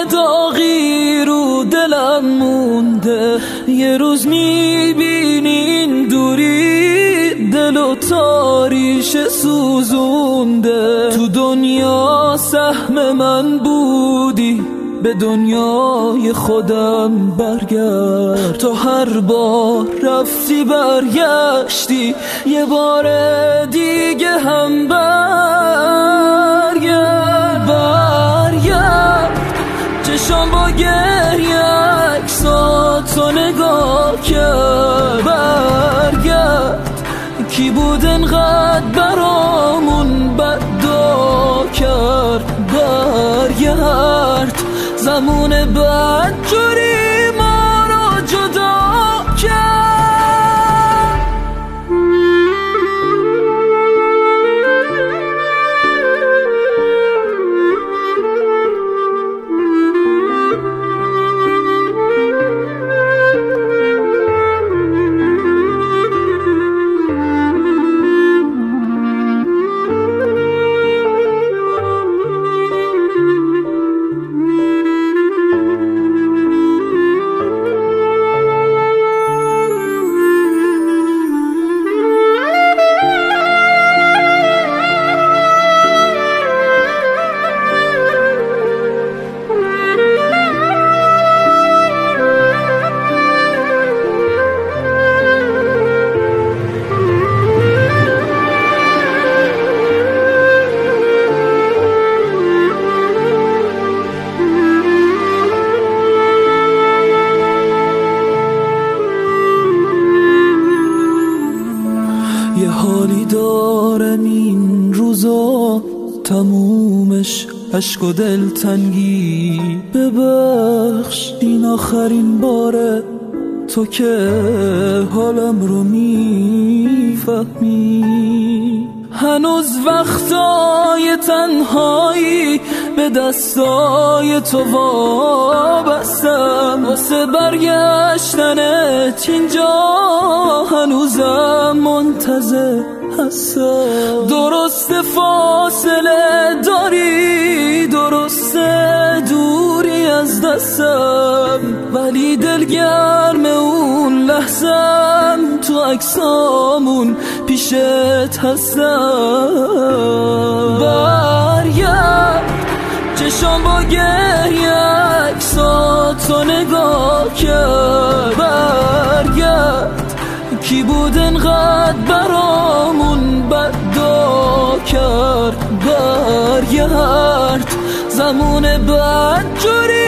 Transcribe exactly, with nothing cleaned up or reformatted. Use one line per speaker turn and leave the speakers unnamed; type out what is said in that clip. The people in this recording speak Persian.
داغی رو دلم مونده. یه روز میبینی این دوری دلو تاریش سوزونده. تو دنیا سهم من بودی، به دنیای خودم برگرد. تو هر بار رفتی برگشتی، یه بار دیگه هم برگرد. برگرد چشام با گریه عکساتو نگاه کرد. برگرد کی بود انقدر برامون بدا کرد. برگرد زمان بعد جوری ما رو جدا کرد. یه حالی دارم این روزا، تمومش عشق و دلتنگی. ببخش این آخرین باره، تو که حالم رو میفهمی. هنوز وقتای تنهایی به دستای تو وابستم. واسه برگشتنت اینجا هنوزم منتظر هستم. درست فاصله داری، درست دوری از دستم، ولی دلگرم اون لحظم تو عکسامون پیشت هستم. برگرد چشام با گریه عکساتو نگاه کرد. برگرد کی بود انقدر برامون بدا کرد. برگرد زمان بعد جوری